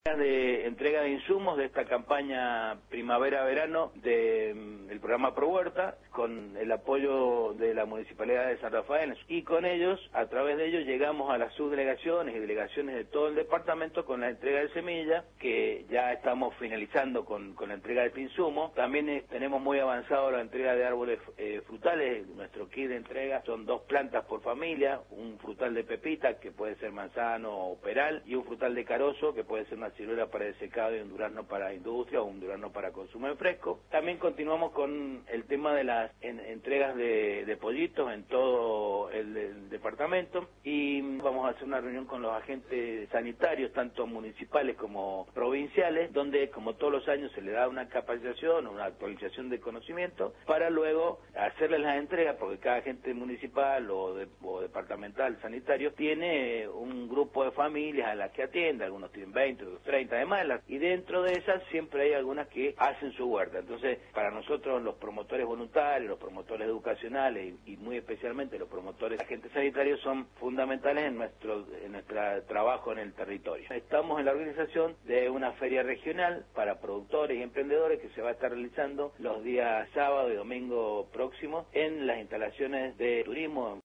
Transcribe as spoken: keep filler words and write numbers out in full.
De entrega de insumos de esta campaña primavera-verano del de, programa Pro Huerta, con el apoyo de la Municipalidad de San Rafael, y con ellos, a través de ellos, llegamos a las subdelegaciones y delegaciones de todo el departamento con la entrega de semillas, que ya estamos finalizando con, con la entrega de este insumo. También eh, tenemos muy avanzado la entrega de árboles eh, frutales. Nuestro kit de entrega son dos plantas por familia, un frutal de pepita, que puede ser manzano o peral, y un frutal de carozo, que puede ser una ciruela para el secado y un durazno para industria o un durazno para consumo en fresco. También continuamos con el tema de las en, entregas de, de pollitos en todo el, el departamento, y vamos a hacer una reunión con los agentes sanitarios, tanto municipales como provinciales, donde como todos los años se le da una capacitación, una actualización de conocimiento, para luego hacerles las entregas, porque cada agente municipal o, de, o departamental sanitario tiene un grupo de familias a las que atiende, algunos tienen veinte, treinta, además, y dentro de esas siempre hay algunas que hacen su huerta. Entonces, para nosotros los promotores voluntarios, los promotores educacionales y, y muy especialmente los promotores agentes sanitarios son fundamentales en nuestro en nuestro trabajo en el territorio. Estamos en la organización de una feria regional para productores y emprendedores que se va a estar realizando los días sábado y domingo próximos en las instalaciones de turismo.